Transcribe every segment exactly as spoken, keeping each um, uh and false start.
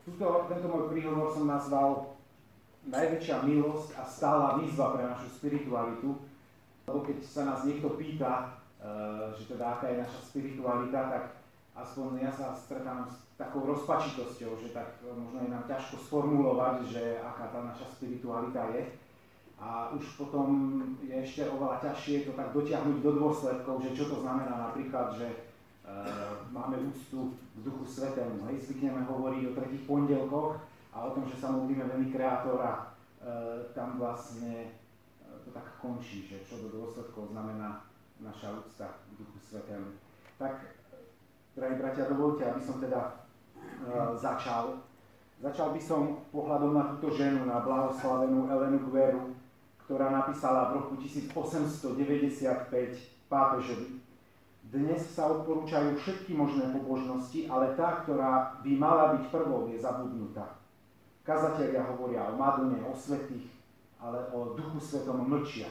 Tuto, tento môj príhovor som nazval Najväčšia milosť a stála výzva pre našu spiritualitu, lebo keď sa nás niekto pýta, že teda aká je naša spiritualita, tak aspoň ja sa stretám s takou rozpačitosťou, že tak možno je nám ťažko sformulovať, že aká tá naša spiritualita je. A už potom je ešte oveľa ťažšie to tak dotiahnuť do dôsledkov, že čo to znamená napríklad, že e, máme úctu k Duchu Svätému. Hej, zvykneme hovoriť o tretích pondelkoch a o tom, že sa modlíme veľmi Kreatora, e, tam vlastne e, to tak končí, že čo do dôsledkov znamená naša úcta k Duchu Svätému. Tak, drahí bratia, dovolte, aby som teda e, začal. Začal by som pohľadom na túto ženu, na blahoslavenú Elenu Gueru, ktorá napísala v roku tisícosemstodeväťdesiatpäť pápežovi: Dnes sa odporúčajú všetky možné pobožnosti, ale tá, ktorá by mala byť prvou, je zabudnutá. Kazatelia hovoria o Madone, o svätých, ale o Duchu Svätom mlčia.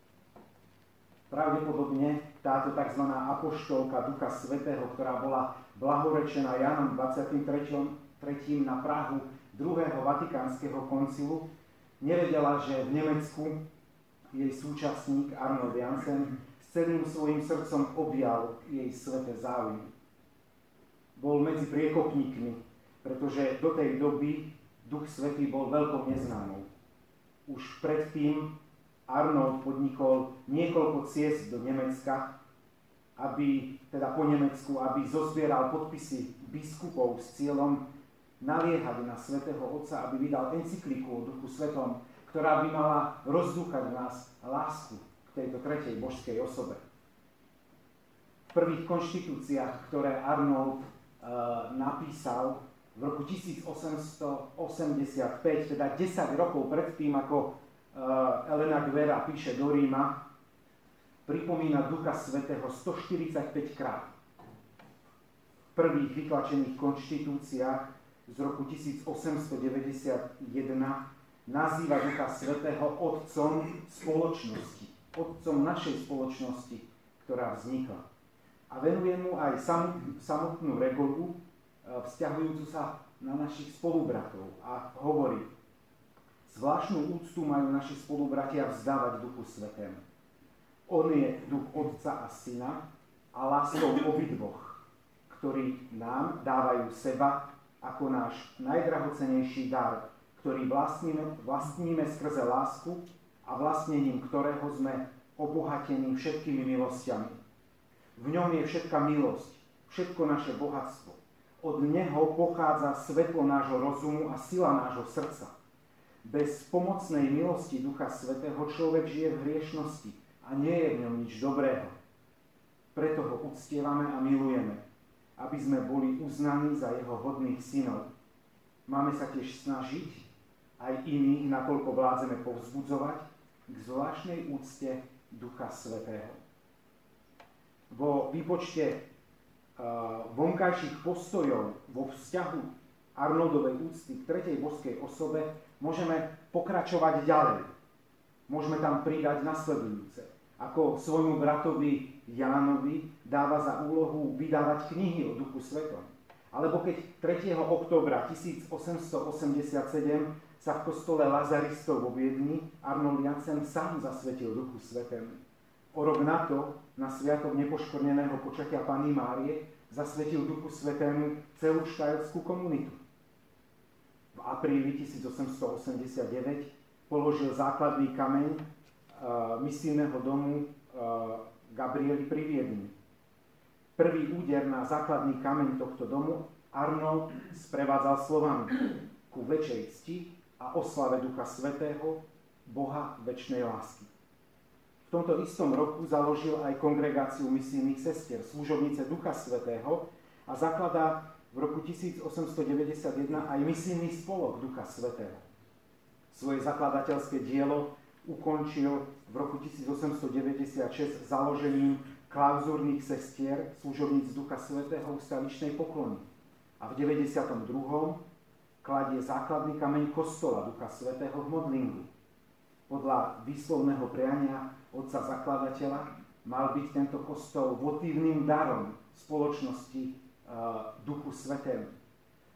Pravdepodobne táto tzv. Apoštolka Ducha Svätého, ktorá bola blahorečená Jánom dvadsiatym tretím na prahu druhého Vatikánskeho koncilu, nevedela, že v Nemecku jej súčasník Arnold Jansen s celým svojím srdcom objal jej sväté záujmy. Bol medzi priekopníkmi, pretože do tej doby Duch Svätý bol veľkou neznámou. Už predtým Arnold podnikol niekoľko ciest do Nemecka, aby, teda po Nemecku, aby zozbieral podpisy biskupov s cieľom naliehať na Svätého Otca, aby vydal encykliku o Duchu Svätom, ktorá by mala rozdúchať v nás lásku k tejto tretej božskej osobe. V prvých konštitúciách, ktoré Arnold e, napísal v roku tisícosemstoosemdesiatpäť, teda desať rokov predtým, ako Elena Guera píše do Ríma, pripomína Ducha Svätého stoštyridsaťpäť krát. V prvých vytlačených konštitúciách z roku tisícosemstodeväťdesiatjeden nazýva Ducha Svätého otcom spoločnosti, otcom našej spoločnosti, ktorá vznikla. A venuje mu aj samotnú regulu, vzťahujúcu sa na našich spolubratov, a hovorí: Zvláštnu úctu majú naši spolubratia vzdávať Duchu Svätému. On je duch Otca a Syna a láskou obidvoch, ktorí nám dávajú seba ako náš najdrahocenejší dar, ktorý vlastníme, vlastníme skrze lásku a vlastnením ktorého sme obohatení všetkými milosťami. V ňom je všetka milosť, všetko naše bohatstvo. Od neho pochádza svetlo nášho rozumu a sila nášho srdca. Bez pomocnej milosti Ducha Svätého človek žije v hriešnosti a nie je v ňom nič dobrého. Preto ho uctievame a milujeme, aby sme boli uznaní za jeho hodných synov. Máme sa tiež snažiť aj iných, nakoľko vládzeme povzbudzovať, k zvláštnej úcte Ducha Svätého. Vo výpočte uh, vonkajších postojov vo vzťahu Arnoldovej úcty k tretej božskej osobe môžeme pokračovať ďalej. Môžeme tam pridať nasledujúce. Ako svojmu bratovi Jánovi dáva za úlohu vydávať knihy o Duchu Svätom. Alebo keď tretieho októbra tisícosemstoosemdesiatsedem sa v kostole Lazaristov vo Viedni Arnold Jansen sám zasvetil Duchu Svätému. O rok na to, na sviatok nepoškvrneného počatia Panny Márie, zasvetil Duchu Svätému celú štajerskú komunitu. V apríli tisícosemstoosemdesiatdeväť položil základný kameň uh, misijného domu uh, Gabriely pri Viedni. Prvý úder na základný kameň tohto domu Arnold sprevádzal slovami: ku väčšej cti a oslave Ducha Svätého, Boha večnej lásky. V tomto istom roku založil aj kongregáciu misijných sestier, služobnice Ducha Svätého, a zakladá v roku tisícosemstodeväťdesiatjeden aj misijný spolok Ducha Svätého. Svoje zakladateľské dielo ukončil v roku tisícosemstodeväťdesiatšesť založením klauzúrnych sestier, služobníc Ducha Svätého ustavičnej poklony. A v deväťdesiatom druhom kladie základný kameň kostola Ducha Svätého v Modlingu. Podľa výslovného priania otca zakladateľa mal byť tento kostol votívnym darom spoločnosti uh, Duchu Svätému. V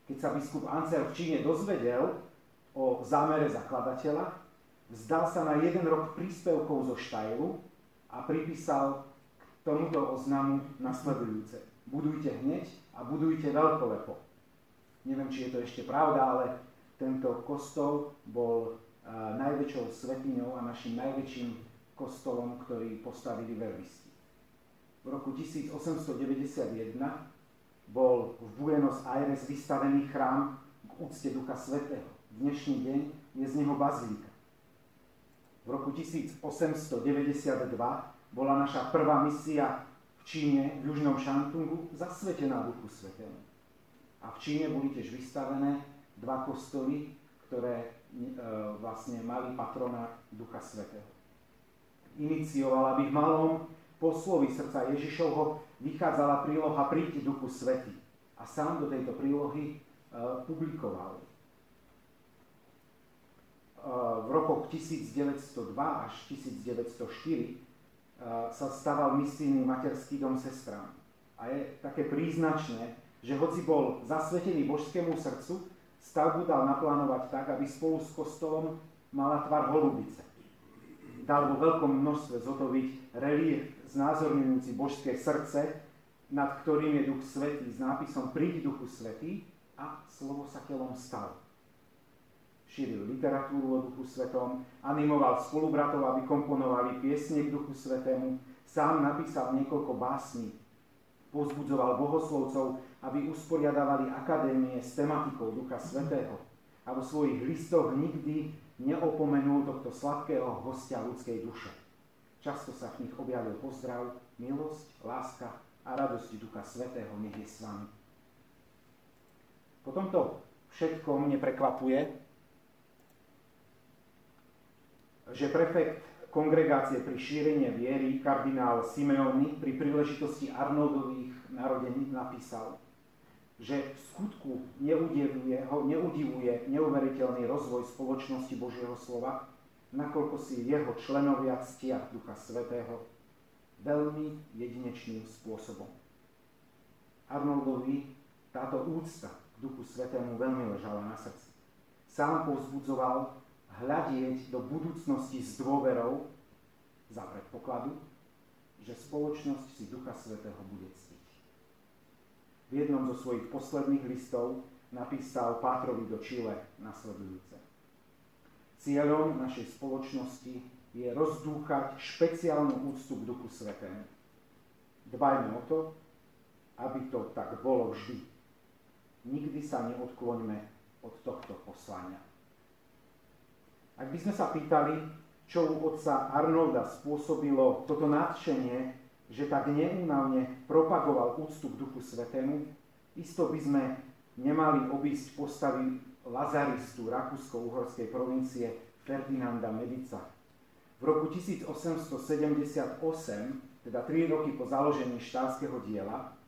Keď sa biskup Ancel v Číne dozvedel o zámere zakladateľa, vzdal sa na jeden rok príspevkov zo Štajlu a pripísal k tomuto oznamu nasledujúce. Budujte hneď a budujte veľkolepo. Neviem, či je to ešte pravda, ale tento kostol bol uh, najväčšou svätyňou a našim najväčším kostolom, ktorý postavili verbisti. V roku tisíc osemsto deväťdesiatjeden bol v Buenos Aires vystavený chrám k úcte Ducha Svätého. Dnešný deň je z neho bazilika. V roku tisíc osemsto deväťdesiatdva bola naša prvá misia v Číne, v Južnom Šantungu, zasvetená Duchu Svätému. A v Číne boli tiež vystavené dva kostoly, ktoré e, vlastne mali patrona Ducha Svätého. Iniciovala, aby v malom poslovi srdca Ježišovho vychádzala príloha Príď Duchu Svätý. A sám do tejto prílohy e, publikoval. V rokoch tisícdeväťstodva až tisícdeväťstoštyri sa staval misijný materský dom sestrám. A je také príznačné, že hoci bol zasvetený božskému srdcu, stavbu dal naplánovať tak, aby spolu s kostolom mala tvar holubice. Dal vo veľkom množstve zotoviť relief znázorňujúci božské srdce, nad ktorým je Duch Svätý s nápisom Príď Duchu Svätý a slovo sa telom stalo. Šíril literatúru o Duchu Svetom, animoval spolubratov, aby komponovali piesne k Duchu Svetému, sám napísal niekoľko básní, povzbudzoval bohoslovcov, aby usporiadavali akadémie s tematikou Ducha Svätého a vo svojich listoch nikdy neopomenul tohto sladkého hostia ľudskej duše. Často sa v nich objavil pozdrav, milosť, láska a radosť Ducha Svätého nech je s vami. Po tomto všetkom neprekvapuje, že prefekt kongregácie pri šírení viery, kardinál Simeoni, pri príležitosti Arnoldových narodení napísal, že v skutku neudivuje, ho neudivuje neuveriteľný rozvoj spoločnosti Božieho slova, nakoľko si jeho členovia ctia Ducha Svätého veľmi jedinečným spôsobom. Arnoldovi táto úcta k Duchu Svätému veľmi ležala na srdci. Sám povzbudzoval hľadieť do budúcnosti s dôverou za predpokladu, že spoločnosť si Ducha Svätého bude ctiť. V jednom zo svojich posledných listov napísal Pátrovi do Čile nasledujúce. Cieľom našej spoločnosti je rozdúchať špeciálnu úctu k Duchu Svätému. Dbajme o to, aby to tak bolo vždy. Nikdy sa neodkloňme od tohto poslania. Ak by sme sa pýtali, čo u otca Arnolda spôsobilo toto nadšenie, že tak neúnavne propagoval úctu k Duchu Svätému, isto by sme nemali obísť postavy lazaristu rakúsko-uhorskej provincie Ferdinanda Medica. V roku tisíc osemsto sedemdesiatosem, teda tri roky po založení štárskeho diela,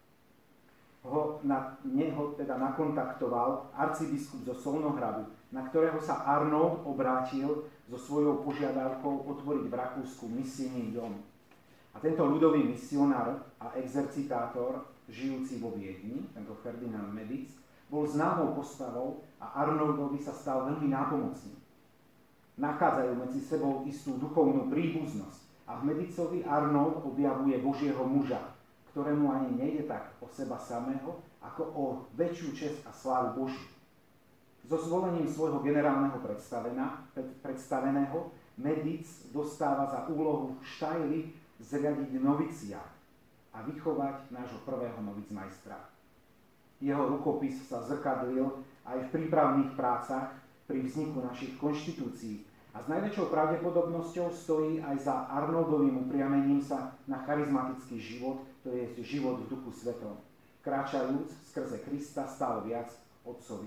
ho na neho teda nakontaktoval arcibiskup zo Solnohradu, na ktorého sa Arnold obrátil so svojou požiadavkou otvoriť v Rakúsku misijný dom. A tento ľudový misionár a exercitátor, žijúci vo Viedni, tento Ferdinand Medic, bol známou postavou a Arnoldovi sa stal veľmi nápomocný. Nachádzajú medzi sebou istú duchovnú príbuznosť a v Medicovi Arnold objavuje Božieho muža, ktorému ani nejde tak o seba samého, ako o väčšiu česť a slávu Božiu. So zvolením svojho generálneho predstaveného Medic dostáva za úlohu v Štajli zriadiť noviciát a vychovať nášho prvého novicmajstra. Jeho rukopis sa zrkadlil aj v prípravných prácach pri vzniku našich konštitúcií a s najväčšou pravdepodobnosťou stojí aj za Arnoldovým upriamením sa na charizmatický život, to je život v Duchu Svetom, kráčajúc skrze Krista stále viac Otcovi.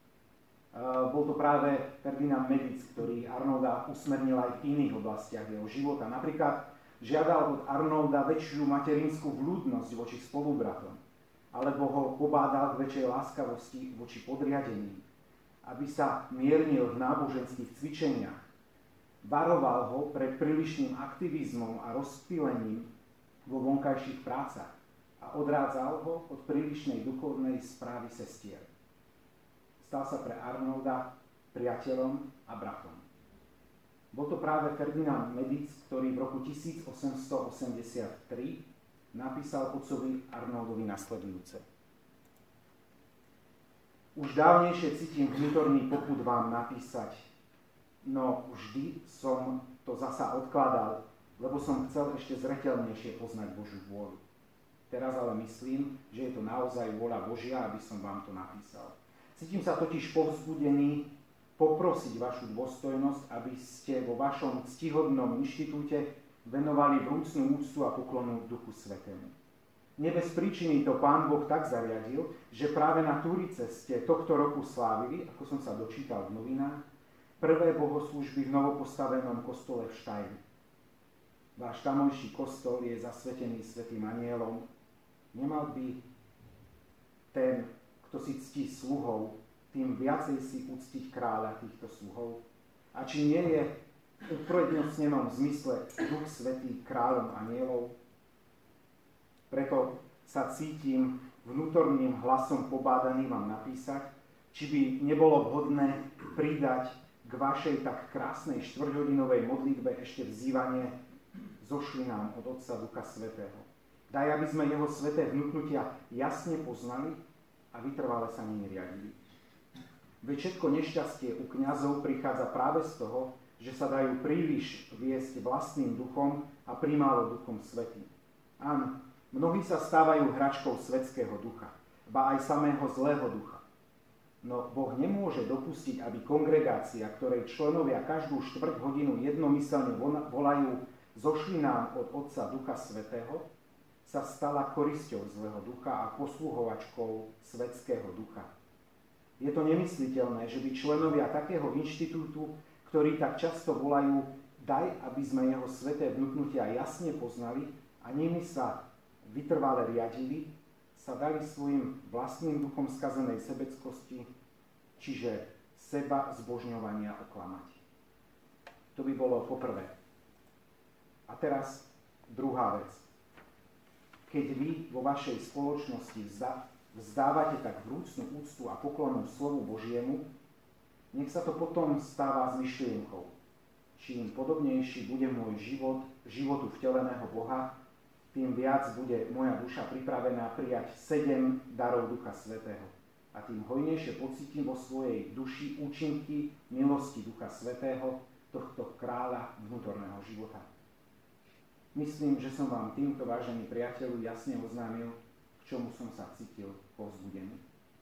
Bol to práve Ferdinand Medic, ktorý Arnolda usmernil aj v iných oblastiach jeho života. Napríklad žiadal od Arnolda väčšiu materinskú vľúdnosť voči spolubratom, alebo ho pobádal k väčšej láskavosti voči podriadeným, aby sa miernil v náboženských cvičeniach. Varoval ho pred prílišným aktivizmom a rozptýlením vo vonkajších prácach a odrádzal ho od prílišnej duchovnej správy sestier. stal sa pre Arnolda priateľom a bratom. Bol to práve Ferdinand Medic, ktorý v roku tisíc osemsto osemdesiattri napísal otcovi Arnoldovi nasledujúce. Už dávnejšie cítim vnútorný popud vám napísať, no vždy som to zasa odkladal, lebo som chcel ešte zreteľnejšie poznať Božiu vôľu. Teraz ale myslím, že je to naozaj vôľa Božia, aby som vám to napísal. Cítim sa totiž povzbudený poprosiť vašu dôstojnosť, aby ste vo vašom ctihodnom inštitúte venovali vrúcnú úctu a poklonu Duchu Svätému. Nie bez príčiny to Pán Boh tak zariadil, že práve na Túrice ste tohto roku slávili, ako som sa dočítal v novinách, prvé bohoslúžby v novopostavenom kostole v Štajni. Váš tamojší kostol je zasvetený svätým anielom. Nemal by ten, kto si ctí sluhov, tým viacej si uctiť kráľa týchto sluhov? A či nie je v uprednostnenom zmysle Duch Svätý kráľom anielov? Preto sa cítim vnútorným hlasom pobádaný vám napísať, či by nebolo vhodné pridať k vašej tak krásnej štvrťhodinovej modlitbe ešte vzývanie zošli nám od Otca Ducha Svätého. Daj, aby sme jeho sväté vnúknutia jasne poznali a vytrvale sa nimi riadili. Veď všetko nešťastie u kňazov prichádza práve z toho, že sa dajú príliš viesť vlastným duchom a primálo Duchom Svätým. Áno, mnohí sa stávajú hračkou svetského ducha, ba aj samého zlého ducha. No Boh nemôže dopustiť, aby kongregácia, ktorej členovia každú štvrť hodinu jednomyselne volajú zošli nám od Otca Ducha Svätého, sa stala korisťou zlého ducha a posluhovačkou svetského ducha. Je to nemysliteľné, že by členovia takého inštitútu, ktorí tak často volajú daj, aby sme jeho sväté vnúknutia jasne poznali a nimi sa vytrvale riadili, sa dali svojim vlastným duchom skazenej sebeckosti, čiže seba zbožňovania oklamať. To by bolo poprvé. A teraz druhá vec. Keď vy vo vašej spoločnosti vzdávate tak vrúcnu úctu a poklonu slovu Božiemu, nech sa to potom stáva s myšlienkou. Čím podobnejší bude môj život, životu vteleného Boha, tým viac bude moja duša pripravená prijať sedem darov Ducha Svätého. A tým hojnejšie pocítim vo svojej duši účinky milosti Ducha Svätého, tohto kráľa vnútorného života. Myslím, že som vám týmto, vážení priateľu, jasne oznámil, k čomu som sa cítil povzbudený.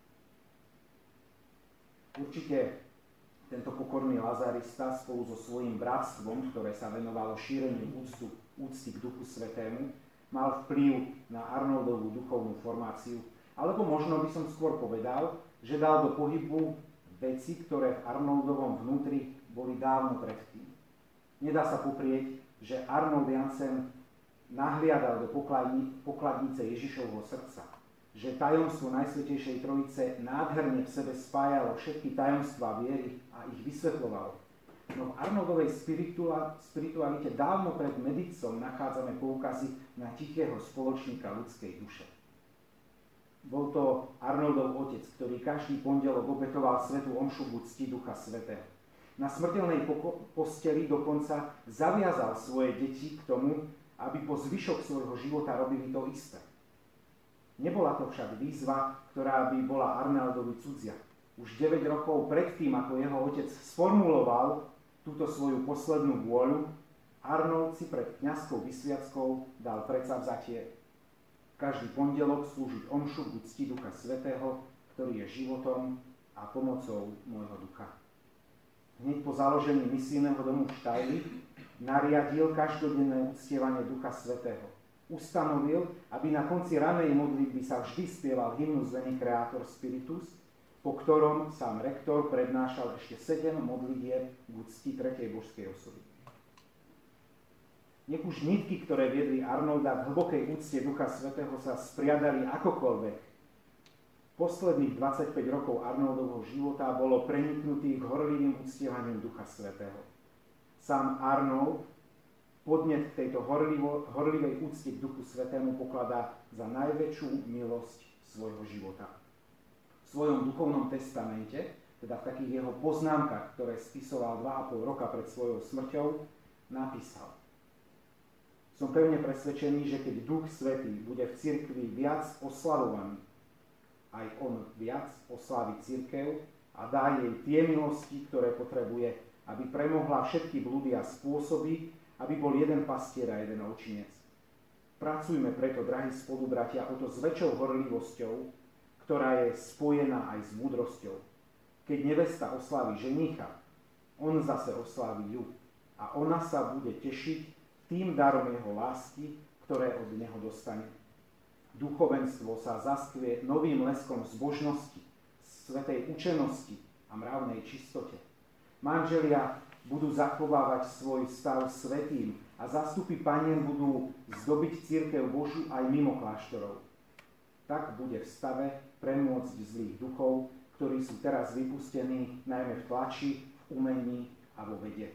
Určite tento pokorný lazarista spolu so svojím bratstvom, ktoré sa venovalo šíreniu úctu, úcty k Duchu Svätému, mal vplyv na Arnoldovú duchovnú formáciu, alebo možno by som skôr povedal, že dal do pohybu veci, ktoré v Arnoldovom vnútri boli dávno predtým. Nedá sa poprieť, že Arnold Jansen nahliadal do pokladni, pokladnice Ježišovho srdca, že tajomstvo Najsvätejšej Trojice nádherne v sebe spájalo všetky tajomstvá viery a ich vysvetľovalo. No v Arnoldovej spiritualite dávno pred Medicom nachádzame poukazy na tichého spoločníka ľudskej duše. Bol to Arnoldov otec, ktorý každý pondelok obetoval svätú omšu v úcti Ducha Svätého. Na smrteľnej posteli dokonca zaviazal svoje deti k tomu, aby po zvyšok svojho života robili to isté. Nebola to však výzva, ktorá by bola Arnoldovi cudzia. Už deväť rokov predtým, ako jeho otec sformuloval túto svoju poslednú vôľu, Arnold si pred kňazskou vysviackou dal predsavzatie každý pondelok slúžiť omšu k úcti Ducha Svätého, ktorý je životom a pomocou môjho ducha. Hneď po založení misijného domu v Štajli nariadil každodenné uctievanie Ducha Svätého. Ustanovil, aby na konci ranej modlitby sa vždy spieval hymnus Veni Creator Spiritus, po ktorom sám rektor prednášal ešte sedem modlitieb k úcti tretej božskej osoby. Nech už nitky, ktoré viedli Arnolda v hlbokej úcte Ducha Svätého, sa spriadali akokoľvek, posledných dvadsaťpäť rokov Arnoldovho života bolo preniknutých horlivým uctievaním Ducha Svätého. Sám Arnold podnet tejto horlivo, horlivej úcte k Duchu Svätému pokladá za najväčšiu milosť svojho života. V svojom duchovnom testamente, teda v takých jeho poznámkach, ktoré spisoval dva a pol roka pred svojou smrťou, napísal: Som pevne presvedčený, že keď Duch Svätý bude v cirkvi viac oslavovaný, aj on viac oslaví cirkev a dá jej tie milosti, ktoré potrebuje, aby premohla všetky blúdy a spôsoby, aby bol jeden pastier a jeden ovčinec. Pracujme preto, drahí spolubratia, o to s väčšou horlivosťou, ktorá je spojená aj s múdrosťou. Keď nevesta oslaví ženicha, on zase oslaví ju a ona sa bude tešiť tým darom jeho lásky, ktoré od neho dostane. Duchovenstvo sa zaskvie novým leskom zbožnosti, svätej učenosti a mravnej čistote. Manželia budú zachovávať svoj stav svätým a zástupy panien budú zdobiť cirkev Božiu aj mimo kláštorov. Tak bude v stave premôcť zlých duchov, ktorí sú teraz vypustení najmä v tlači, v umení a vo vede.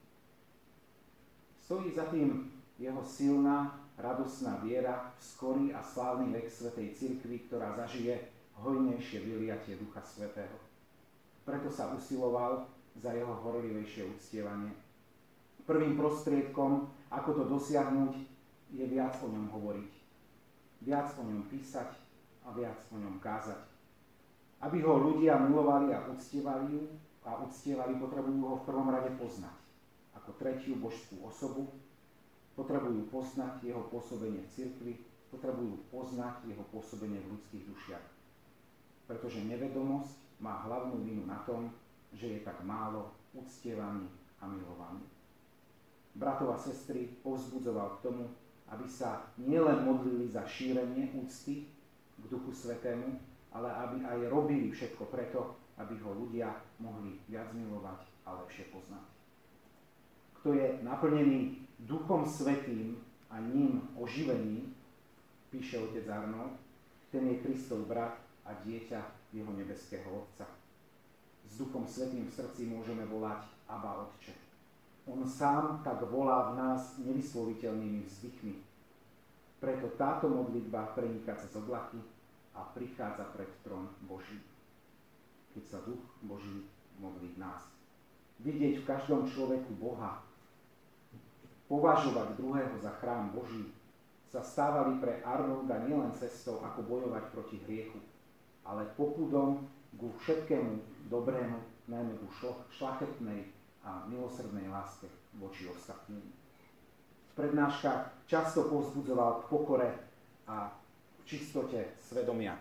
Stojí za tým jeho silná, radosná viera v skorý a slávny vek svätej cirkvi, ktorá zažije hojnejšie vyliatie Ducha Svätého. Preto sa usiloval za jeho horlivejšie uctievanie. Prvým prostriedkom, ako to dosiahnuť, je viac o ňom hovoriť. Viac o ňom písať a viac o ňom kázať. Aby ho ľudia milovali a uctievali, a uctievali, potrebujú ho v prvom rade poznať. Ako tretiu božskú osobu, potrebujú poznať jeho pôsobenie v cirkvi, potrebujú poznať jeho pôsobenie v ľudských dušiach. Pretože nevedomosť má hlavnú vinu na tom, že je tak málo uctievaný a milovaný. Bratov a sestry povzbudzoval k tomu, aby sa nielen modlili za šírenie úcty k Duchu Svätému, ale aby aj robili všetko preto, aby ho ľudia mohli viac milovať a lepšie poznať. Kto je naplnený Duchom Svätým a ním oživený, píše otec Arnold, ten je Kristov brat a dieťa jeho nebeského Otca. S Duchom Svätým v srdci môžeme volať Abba Otče. On sám tak volá v nás nevysloviteľnými vzdychmi. Preto táto modlitba preniká cez oblaky a prichádza pred trón Boží. Keď sa Duch Boží modlí v nás. Vidieť v každom človeku Boha, považovať druhého za chrám Boží, sa stávali pre Arnolda nielen cestou, ako bojovať proti hriechu, ale popudom ku všetkému dobrému, najmä ku šľachetnej a milosrdnej láske voči ostatným. V prednáškach často povzbudzoval k pokore a v čistote svedomia.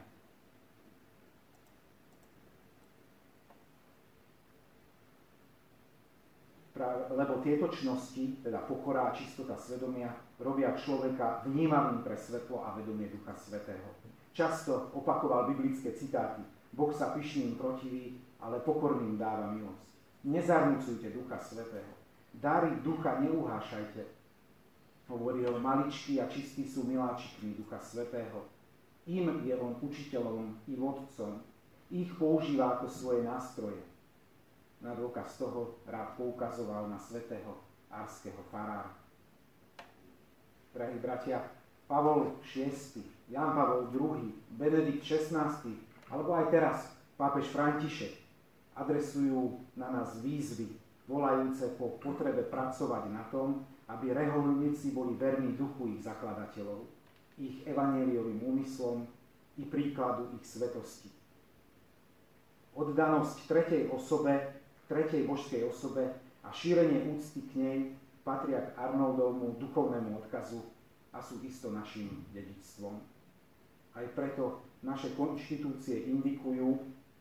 Lebo tieto čnosti, teda pokora a čistota svedomia, robia človeka vnímavým pre svetlo a vedomie Ducha Svätého. Často opakoval biblické citáty: Boh sa pyšným protiví, ale pokorným dáva milosť. Nezarmucujte Ducha Svätého. Dary Ducha neuhášajte. Hovoril, maličkí a čistí sú miláčikmi Ducha Svätého. Im je on učiteľom i vodcom. Ich používa ako svoje nástroje. Na dôkaz toho rád poukazoval na svätého arského farára. Drahí bratia, Pavol šiesty, Ján Pavol druhý, Benedikt šestnásty, alebo aj teraz pápež František adresujú na nás výzvy, volajúce po potrebe pracovať na tom, aby reholníci boli verní duchu ich zakladateľov, ich evanjeliovým úmyslom i príkladu ich svetosti. Oddanosť tretej osobe, tretej božskej osobe a šírenie úcty k nej patria k Arnoldovmu duchovnému odkazu a sú isto našim dedičstvom. Aj preto naše konštitúcie indikujú,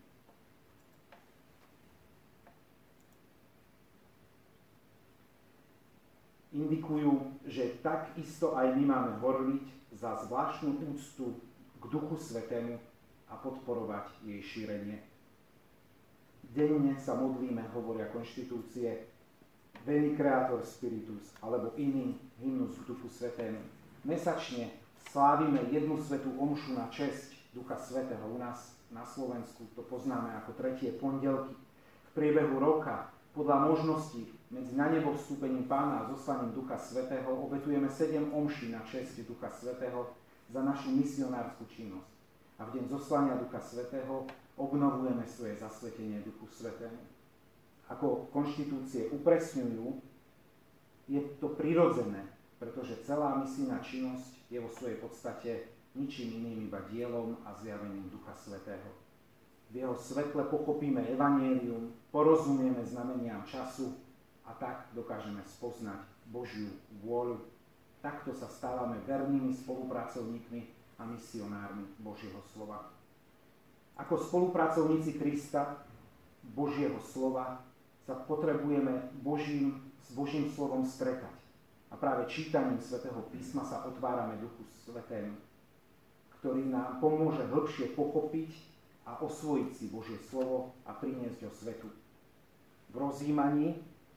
indikujú, že takisto aj my máme horliť za zvláštnu úctu k Duchu Svätému a podporovať jej šírenie. Denne sa modlíme, hovoria konštitúcie, Veni Creator Spiritus, alebo iný hymnus k Duchu Svätému. Mesačne slávime jednu svätú omšu na česť Ducha Svätého. U nás na Slovensku to poznáme ako tretie pondelky. V priebehu roka podľa možností medzi na nebo vstúpením Pána a zoslaním Ducha Svätého obetujeme sedem omší na česť Ducha Svätého za našu misionárskú činnosť. A v deň zoslania Ducha Svätého obnovujeme svoje zasvetenie Duchu Svätému. Ako konštitúcie upresňujú, je to prirodzené, pretože celá misijná činnosť je vo svojej podstate ničím iným iba dielom a zjavením Ducha Svätého. V jeho svetle pochopíme evanjelium, porozumieme znameniam času a tak dokážeme spoznať Božiu vôľu. Takto sa stávame vernými spolupracovníkmi a misionármi Božieho slova. Ako spolupracovníci Krista, Božieho slova, sa potrebujeme Božím, s Božím slovom stretať. A práve čítaním Svätého písma sa otvárame Duchu Svätému, ktorý nám pomôže hĺbšie pochopiť a osvojiť si Božie slovo a priniesť ho svetu. V rozjímaní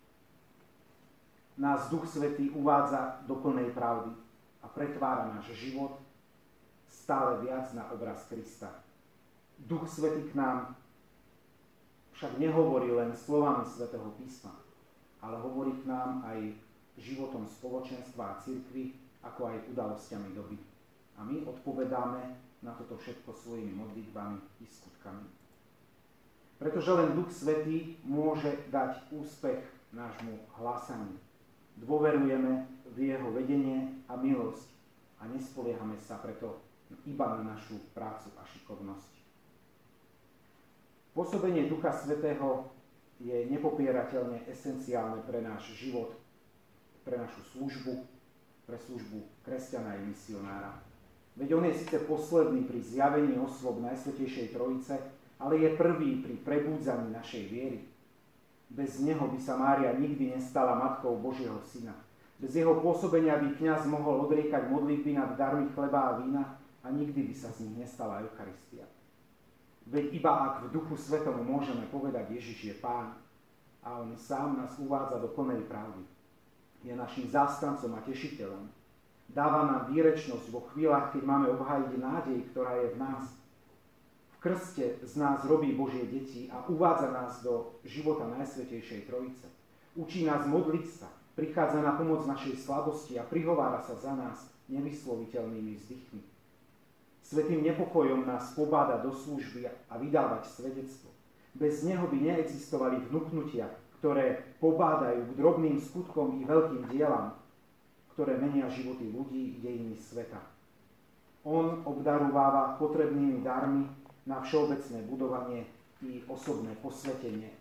nás Duch Svätý uvádza do plnej pravdy a pretvára náš život stále viac na obraz Krista. Duch Svätý k nám však nehovorí len slovami Svätého písma, ale hovorí k nám aj životom spoločenstva a cirkvi, ako aj udalosťami doby. A my odpovedáme na toto všetko svojimi modlitbami i skutkami. Pretože len Duch Svätý môže dať úspech nášmu hlásaniu. Dôverujeme v jeho vedenie a milosť a nespoliehame sa preto iba na našu prácu a šikovnosť. Pôsobenie Ducha Svätého je nepopierateľne esenciálne pre náš život, pre našu službu, pre službu kresťana i misionára. Veď on je síce posledný pri zjavení osôb Najsvätejšej Trojice, ale je prvý pri prebúdzaní našej viery. Bez neho by sa Mária nikdy nestala matkou Božieho syna. Bez jeho pôsobenia by kňaz mohol odriekať modlitby nad darmi chleba a vína a nikdy by sa z nich nestala Eucharistia. Veď iba ak v Duchu Svätom môžeme povedať Ježiš je Pán a on sám nás uvádza do plnej pravdy. Je našim zástancom a tešiteľom. Dáva nám výrečnosť vo chvíľach, keď máme obhájiť nádej, ktorá je v nás. V krste z nás robí Božie deti a uvádza nás do života Najsvätejšej Trojice. Učí nás modliť sa, prichádza na pomoc našej slabosti a prihovára sa za nás nevysloviteľnými vzdychmi. Svätým nepokojom nás pobáda do služby a vydávať svedectvo. Bez neho by neexistovali vnuknutia, ktoré pobádajú k drobným skutkom i veľkým dielam, ktoré menia životy ľudí i dejiny sveta. On obdarováva potrebnými darmi na všeobecné budovanie i osobné posvetenie.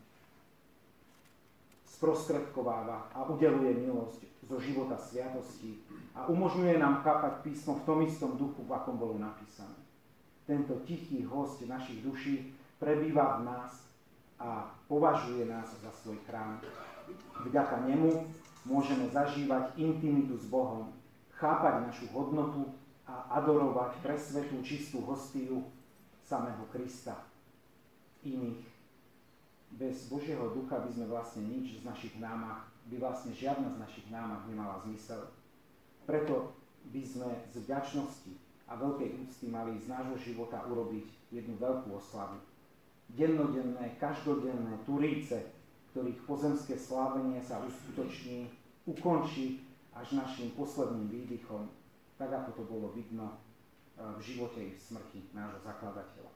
Sprostredkováva a udeluje milosť zo života sviatosti a umožňuje nám chápať písmo v tom istom duchu, v akom bolo napísané. Tento tichý hosť našich duší prebýva v nás a považuje nás za svoj chrám. Vďaka nemu môžeme zažívať intimitu s Bohom, chápať našu hodnotu a adorovať pre svätú čistú hostiu samého Krista. Iných. Bez Božieho ducha by sme vlastne nič z našich námah, by vlastne žiadna z našich námah nemala zmysel. Preto by sme z vďačnosti a veľkej úcty mali z nášho života urobiť jednu veľkú oslavu. Dennodenné, každodenné turíce, ktorých pozemské slávenie sa uskutoční, ukončí až našim posledným výdychom, tak ako to bolo vidno v živote i v smrti nášho zakladateľa.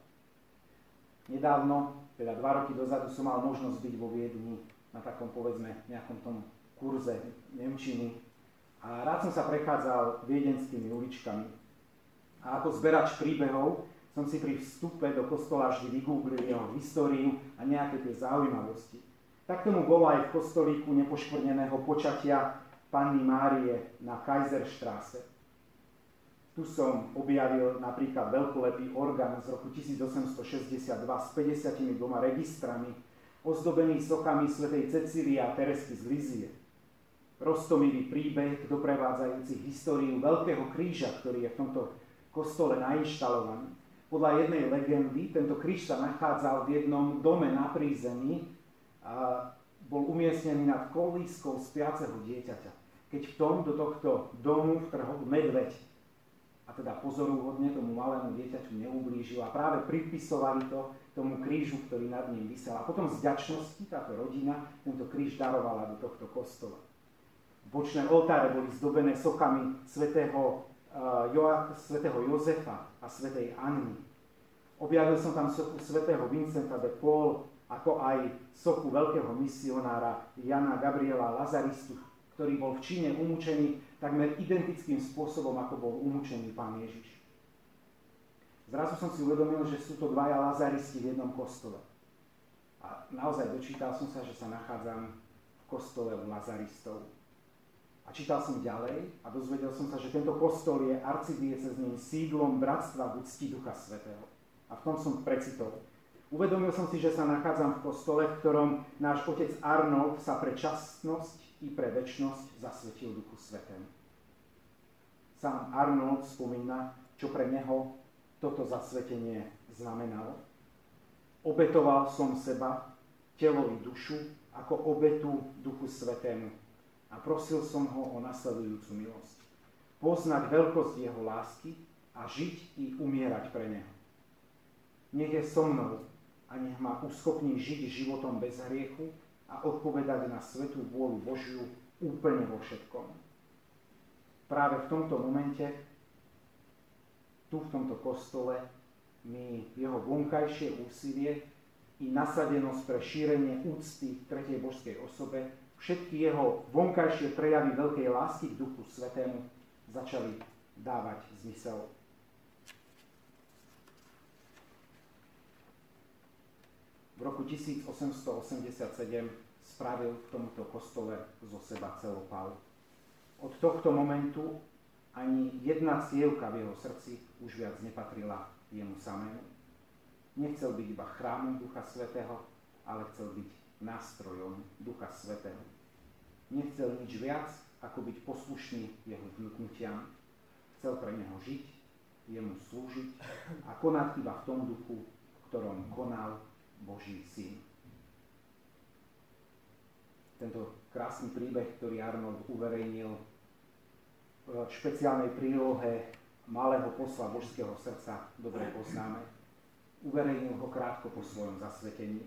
Nedávno, teda dva roky dozadu, som mal možnosť byť vo Viedni na takom, povedzme, nejakom tom kurze nemčiny a rád som sa prechádzal viedenskými uličkami. A ako zberač príbehov som si pri vstupe do kostola vždy vygooglil jeho históriu a nejaké tie zaujímavosti. Tak tomu bolo aj v kostolíku nepoškvrneného počatia Panny Márie na Kaiserstraße. Tu som objavil napríklad veľkolepý orgán z roku tisícosemstošesťdesiatdva s päťdesiatdva registrami, ozdobený sokami svätej Cecílie a Teresky z Lizie. Roztomilý príbeh doprevádzajúci históriu Veľkého kríža, ktorý je v tomto kostole nainštalovaný. Podľa jednej legendy tento kríž sa nachádzal v jednom dome na prízemí a bol umiestnený nad kolískou spiaceho dieťaťa. Keď v tom do tohto domu vtrhol medveď, a teda pozoruhodne tomu malému dieťaťu neublížil a práve pripisovali to tomu krížu, ktorý nad ním visel. A potom z vďačnosti táto rodina tento kríž darovala do tohto kostola. Bočné oltáre boli zdobené sokami svätého, uh, jo- svätého Jozefa a svätej Anny. Objavil som tam sochu svätého Vincenta de Paul, ako aj sochu veľkého misionára Jana Gabriela Lazaristu, ktorý bol v Číne umúčený takmer identickým spôsobom, ako bol umúčený Pán Ježiš. Zrazu som si uvedomil, že sú to dvaja Lazaristi v jednom kostole. A naozaj dočítal som sa, že sa nachádzam v kostole u Lazaristov. A čítal som ďalej a dozvedel som sa, že tento kostol je arcidiecezným sídlom Bratstva v úcti Ducha Svätého. A v tom som precitol. Uvedomil som si, že sa nachádzam v kostole, v ktorom náš otec Arnold sa pre časnosť i pre večnosť zasvetil Duchu Svätému. Sám Arnold spomína, čo pre neho toto zasvetenie znamenalo. Obetoval som seba, telo i dušu, ako obetu Duchu Svätému a prosil som ho o nasledujúcu milosť. Poznať veľkosť jeho lásky a žiť i umierať pre neho. Nech je so mnou a nech ma uschopní žiť životom bez hriechu a odpovedať na svätú vôľu Božiu úplne vo všetkom. Práve v tomto momente, tu v tomto kostole, mi jeho vonkajšie úsilie i nasadenosť pre šírenie úcty k tretej božskej osobe, všetky jeho vonkajšie prejavy veľkej lásky k Duchu Svätému začali dávať zmysel. V roku tisíc osemsto osemdesiatsedem spravil v tomto kostole zo seba celopal. Od tohto momentu ani jedna cievka v jeho srdci už viac nepatrila jemu samému. Nechcel byť iba chrámom Ducha Svätého, ale chcel byť nástrojom Ducha Svätého. Nechcel nič viac, ako byť poslušný jeho vnúknutiam. Chcel pre neho žiť, jemu slúžiť a konať iba v tom duchu, v ktorom konal Boží syn. Tento krásny príbeh, ktorý Arnold uverejnil v špeciálnej prílohe Malého posla božského srdca, dobre poznáme, uverejnil ho krátko po svojom zasvetení.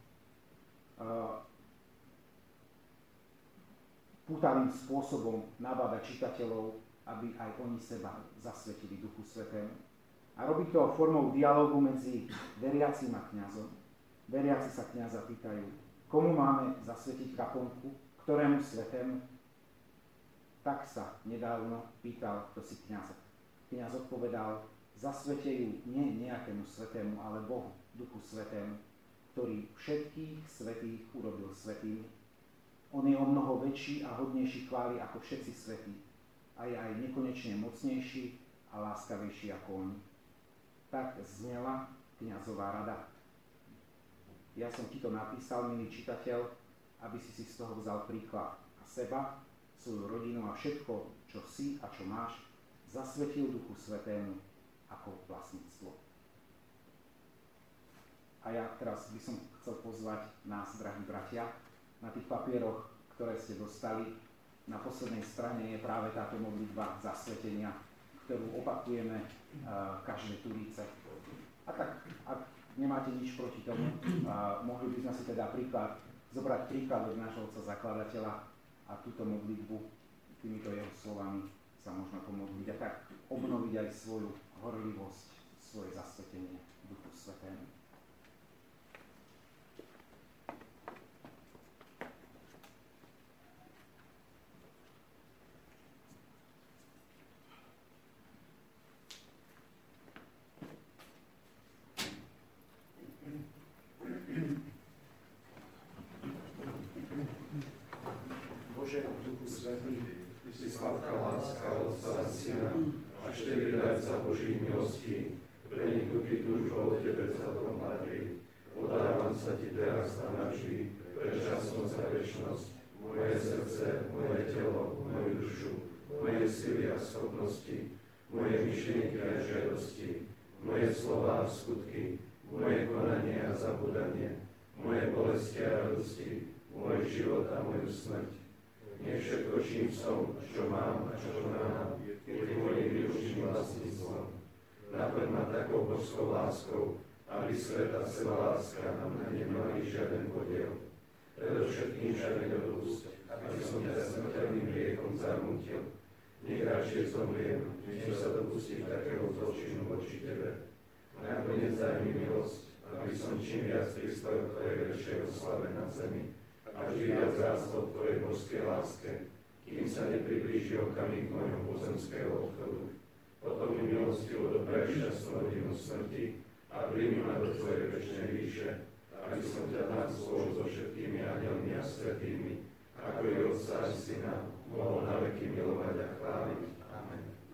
Pútavým spôsobom nabáda čitateľov, aby aj oni seba zasvetili Duchu Svätému. A robí to formou dialógu medzi veriacim a kňazom. Veriaci sa kňaza pýtajú, komu máme zasvetiť kaplnku, ktorému svätému? Tak sa nedávno pýtal kto si kňaza. Kňaz odpovedal, zasvete ju nie nejakému svätému, ale Bohu, Duchu Svätému, ktorý všetkých svätých urobil svätými. On je o mnoho väčší a hodnejší chvály ako všetci svätí a je aj nekonečne mocnejší a láskavejší ako oni. Tak znela kňazová rada. Ja som ti to napísal, milý čitateľ, aby si si z toho vzal príklad a seba, svoju rodinu a všetko, čo si a čo máš, zasvetil Duchu Svätému ako vlastníctvo. A ja teraz by som chcel pozvať nás, drahí bratia, na tých papieroch, ktoré ste dostali. Na poslednej strane je práve táto modlitba zasvetenia, ktorú opakujeme uh, každé tulíce. A tak, ak nemáte nič proti tomu, uh, mohli by sme si teda príklad, zobrať príklad od nášho otca zakladateľa a túto modlitbu týmito jeho slovami sa možno pomodliť a tak obnoviť aj svoju horlivosť, svoje zasvetenie Duchu Svätému. Boží milosti, preniknutý túžbou Tebe celkom patrí. Podávam sa Ti teraz a navždy, pre časnosť a večnosť, moje srdce, moje telo, moju dušu, moje sily a schopnosti, moje myšlienky a žiadosti, moje slová a skutky, moje konanie a zabudanie, moje bolesti a radosti, môj život a moju smrť. Nech všetko, čím som, čo mám a čo konám, je Tvojim výlučným vlastníctvom. Naplň ma takou božskou láskou, aby sveta seba láska na mne nemali žiaden podiel. Predovšetkým však nedopusť, aby som ťa smrteľným hriekom zarmútil. Nech radšej zomriem, než sa dopustím takého zločinu voči Tebe. Nakoniec daj mi milosť, aby som čím viac prispel k Tvojej väčšej oslave na zemi a vždy viac rástol v Tvojej božskej láske, kým sa nepriblíži okamih môjho pozemského odchodu. Potom mi milostivo dobraj šťastnú hodinu smrti a príjmi ma do Tvojej väčšnej ríše, aby som ťa tam spolu so všetkými anjelmi a svätými, ako i Otca a Syna, mohol na veky milovať a chváliť. Amen.